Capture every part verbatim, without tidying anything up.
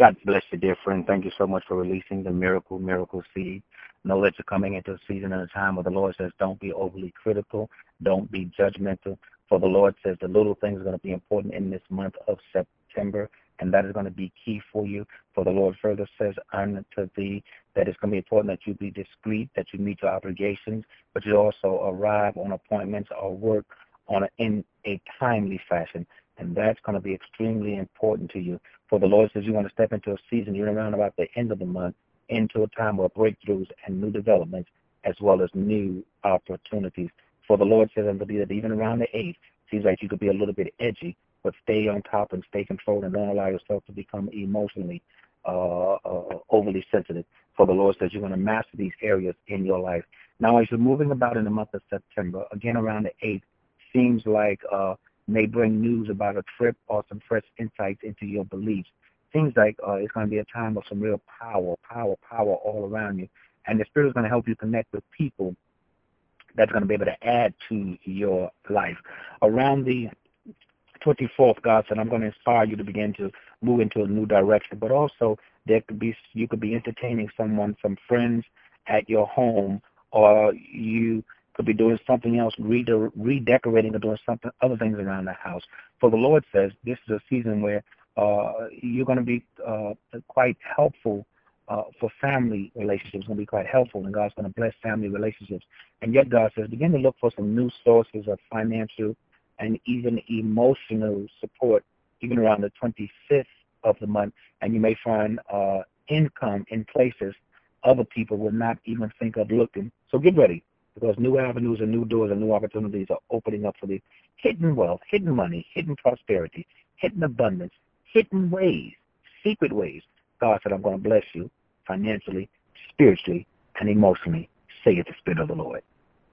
God bless you, dear friend. Thank you so much for releasing the miracle, miracle seed. Know that you're coming into a season and a time where the Lord says, don't be overly critical. Don't be judgmental. For the Lord says the little things are going to be important in this month of September, and that is going to be key for you. For the Lord further says unto thee that it's going to be important that you be discreet, that you meet your obligations, but you also arrive on appointments or work on a, in a timely fashion. And that's going to be extremely important to you. For the Lord says you want to step into a season, even around about the end of the month, into a time where breakthroughs and new developments, as well as new opportunities. For the Lord says unto thee that even around the eighth, seems like you could be a little bit edgy, but stay on top and stay controlled and don't allow yourself to become emotionally uh, uh, overly sensitive. For the Lord says you're going to master these areas in your life. Now, as you're moving about in the month of September, again around the eighth, seems like uh, may bring news about a trip or some fresh insights into your beliefs. Seems like uh, it's going to be a time of some real power, power, power all around you. And the Spirit is going to help you connect with people that's going to be able to add to your life. Around the twenty-fourth, God said, I'm going to inspire you to begin to move into a new direction. But also, there could be you could be entertaining someone, some friends at your home, or you could be doing something else, rede- redecorating or doing something, other things around the house. For the Lord says this is a season where uh, you're going to be uh, quite helpful uh, for family relationships. It's going to be quite helpful, and God's going to bless family relationships. And yet God says begin to look for some new sources of financial and even emotional support, even around the twenty-fifth of the month, and you may find uh, income in places other people would not even think of looking. So get ready, because new avenues and new doors and new opportunities are opening up for the hidden wealth, hidden money, hidden prosperity, hidden abundance, hidden ways, secret ways. God said, I'm going to bless you financially, spiritually, and emotionally. Say it, the Spirit of the Lord.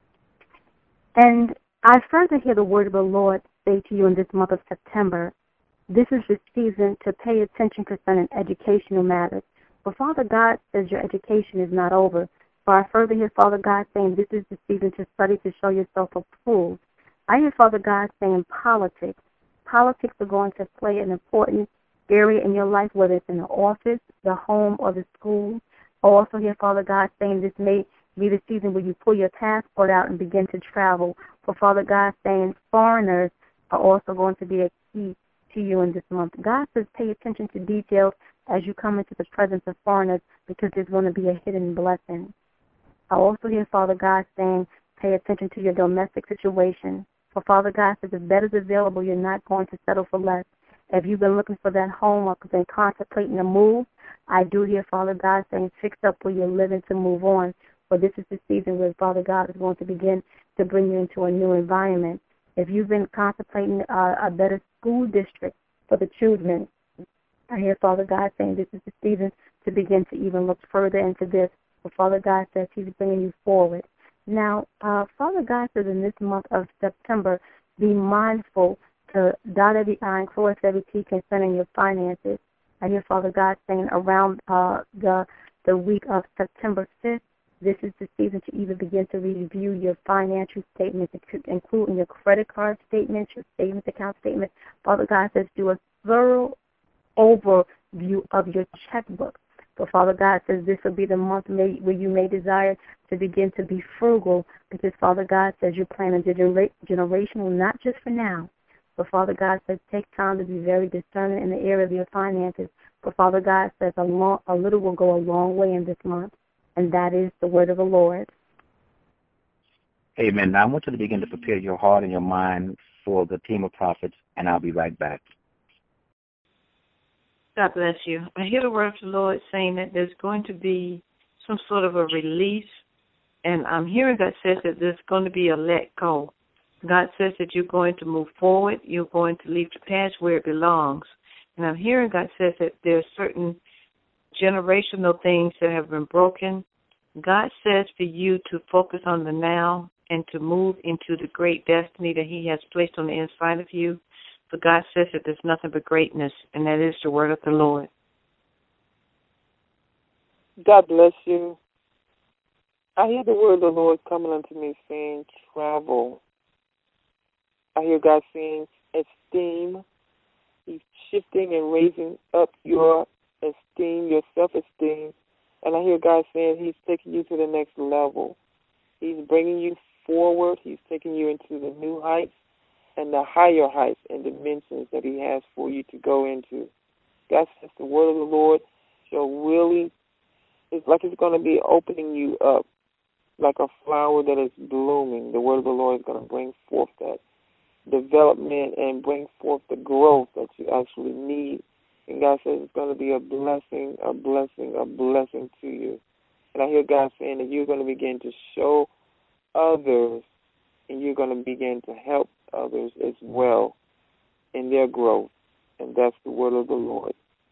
And I further hear the word of the Lord say to you in this month of September, this is the season to pay attention concerning educational matters. For Father God says your education is not over. For I further hear Father God saying this is the season to study to show yourself approved. I hear Father God saying politics. Politics are going to play an important area in your life, whether it's in the office, the home, or the school. I also hear Father God saying this may be the season where you pull your passport out and begin to travel. For Father God saying foreigners are also going to be a key to you in this month. God says pay attention to details as you come into the presence of foreigners, because there's going to be a hidden blessing. I also hear Father God saying pay attention to your domestic situation. For Father God says if that is available, you're not going to settle for less. If you've been looking for that home or been contemplating a move, I do hear Father God saying fix up where you're living to move on. For this is the season where Father God is going to begin to bring you into a new environment. If you've been contemplating uh, a better school district for the children, I hear Father God saying this is the season to begin to even look further into this. For Father God says He's bringing you forward. Now, uh, Father God says in this month of September, be mindful to dot every I and cross every T concerning your finances. I hear Father God saying around uh, the the week of September fifth, this is the season to even begin to review your financial statements, including your credit card statements, your savings account statements. Father God says do a thorough overview of your checkbook. But Father God says this will be the month may, where you may desire to begin to be frugal, because Father God says you're planning genera- generational, not just for now. But Father God says take time to be very discerning in the area of your finances. But Father God says a, long, a little will go a long way in this month. And that is the word of the Lord. Amen. Now I want you to begin to prepare your heart and your mind for the team of prophets, and I'll be right back. God bless you. I hear the word of the Lord saying that there's going to be some sort of a release, and I'm hearing God says that there's going to be a let go. God says that you're going to move forward. You're going to leave the past where it belongs. And I'm hearing God says that there are certain generational things that have been broken. God says for you to focus on the now and to move into the great destiny that He has placed on the inside of you. But God says that there's nothing but greatness, and that is the word of the Lord. God bless you. I hear the word of the Lord coming unto me saying travel. I hear God saying esteem. He's shifting and raising up your esteem, your self-esteem. And I hear God saying he's taking you to the next level. He's bringing you forward. He's taking you into the new heights and the higher heights and dimensions that he has for you to go into. God says the word of the Lord shall really, it's like it's going to be opening you up like a flower that is blooming. The word of the Lord is going to bring forth that development and bring forth the growth that you actually need. And God says it's going to be a blessing, a blessing, a blessing to you. And I hear God saying that you're going to begin to show others and you're going to begin to help others as well in their growth. And that's the word of the Lord.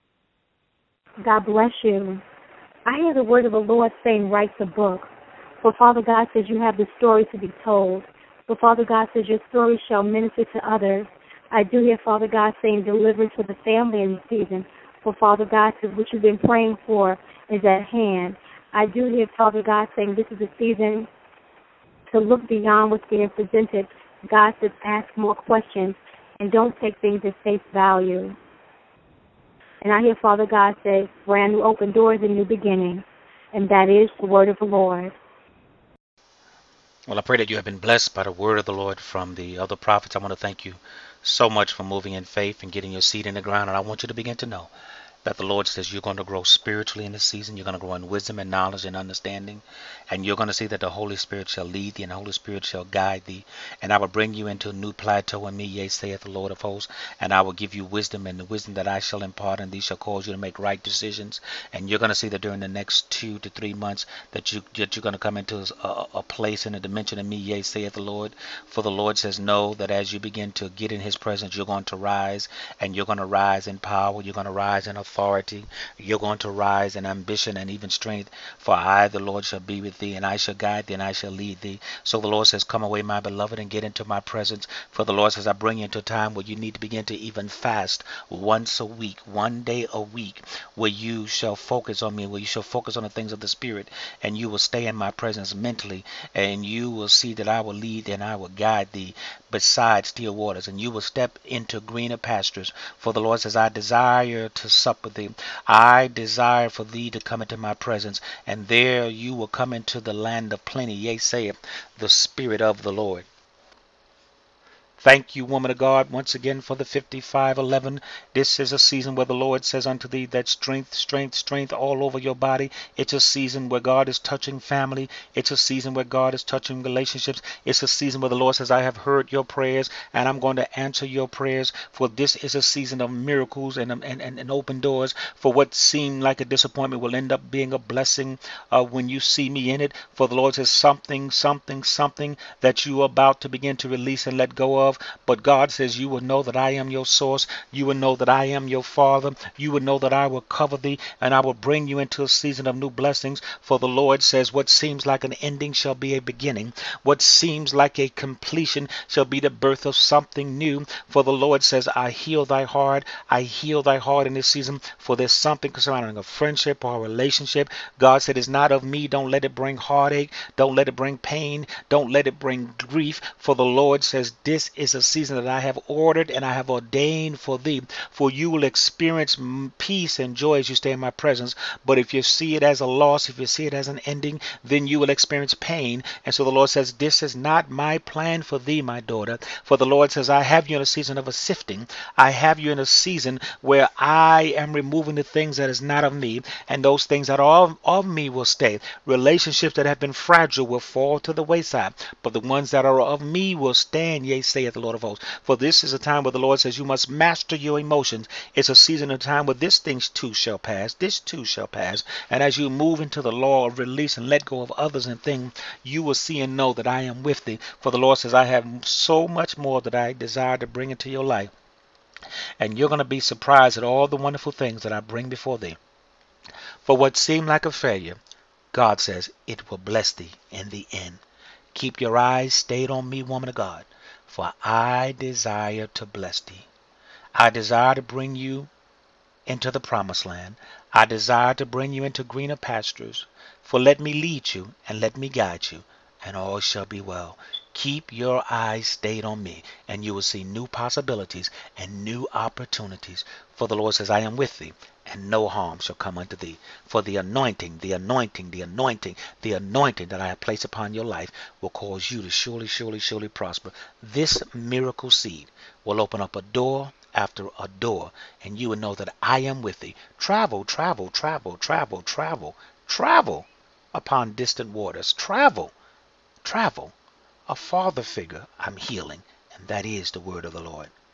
God bless you. I hear the word of the Lord saying, write the book. For Father God says you have the story to be told. For Father God says your story shall minister to others. I do hear Father God saying deliverance for the family in this season. For Father God says what you've been praying for is at hand. I do hear Father God saying this is a season to look beyond what's being presented. God says ask more questions and don't take things at face value. And I hear Father God say brand new open doors and new beginnings. And that is the word of the Lord. Well, I pray that you have been blessed by the word of the Lord from the other prophets. I want to thank you so much for moving in faith and getting your seed in the ground. And I want you to begin to know that the Lord says you're going to grow spiritually in this season. You're going to grow in wisdom and knowledge and understanding. And you're going to see that the Holy Spirit shall lead thee and the Holy Spirit shall guide thee. And I will bring you into a new plateau in me, yea, saith the Lord of hosts. And I will give you wisdom, and the wisdom that I shall impart, and these shall cause you to make right decisions. And you're going to see that during the next two to three months that, you, that you're going to come into a, a place in a dimension in me, yea, saith the Lord. For the Lord says, know that as you begin to get in his presence, you're going to rise, and you're going to rise in power. You're going to rise in authority. You're going to rise in ambition and even strength. For I, the Lord, shall be with thee, and I shall guide thee, and I shall lead thee. So the Lord says, come away, my beloved, and get into my presence. For the Lord says, I bring you into a time where you need to begin to even fast once a week, one day a week, where you shall focus on me, where you shall focus on the things of the Spirit, and you will stay in my presence mentally, and you will see that I will lead and I will guide thee beside still waters, and you will step into greener pastures. For the Lord says, I desire to sup with thee. I desire for thee to come into my presence, and there you will come into the land of plenty, yea, saith the Spirit of the Lord. Thank you, woman of God, once again for the fifty-five eleven. This is a season where the Lord says unto thee that strength, strength, strength all over your body. It's a season where God is touching family. It's a season where God is touching relationships. It's a season where the Lord says, I have heard your prayers, and I'm going to answer your prayers. For this is a season of miracles and, and, and, and open doors. For what seemed like a disappointment will end up being a blessing uh, when you see me in it. For the Lord says something, something, something that you are about to begin to release and let go of. But God says you will know that I am your source. You will know that I am your Father. You will know that I will cover thee, and I will bring you into a season of new blessings. For the Lord says what seems like an ending shall be a beginning. What seems like a completion shall be the birth of something new. For the Lord says, I heal thy heart. I heal thy heart in this season. For there's something concerning a friendship or a relationship. God said, it's not of me. Don't let it bring heartache. Don't let it bring pain. Don't let it bring grief. For the Lord says, this is a season that I have ordered and I have ordained for thee. For you will experience peace and joy as you stay in my presence. But if you see it as a loss, if you see it as an ending, then you will experience pain. And so the Lord says, this is not my plan for thee, my daughter. For the Lord says, I have you in a season of a sifting. I have you in a season where I am removing the things that is not of me, and those things that are of, of me will stay. Relationships that have been fragile will fall to the wayside, but the ones that are of me will stand, yea, saith the Lord of hosts. For this is a time where the Lord says you must master your emotions. It's a season of time where this things too shall pass. This too shall pass. And as you move into the law of release and let go of others and things, you will see and know that I am with thee. For the Lord says, I have so much more that I desire to bring into your life. And you're going to be surprised at all the wonderful things that I bring before thee. For what seemed like a failure, God says it will bless thee in the end. Keep your eyes stayed on me, woman of God, for I desire to bless thee. I desire to bring you into the promised land. I desire to bring you into greener pastures. For let me lead you and let me guide you, and all shall be well. Keep your eyes stayed on me, and you will see new possibilities and new opportunities. For the Lord says, I am with thee, and no harm shall come unto thee. For the anointing, the anointing, the anointing, the anointing that I have placed upon your life will cause you to surely, surely, surely prosper. This miracle seed will open up a door after a door, and you will know that I am with thee. Travel, travel, travel, travel, travel, travel upon distant waters. Travel, travel. A father figure I'm healing, and that is the word of the Lord.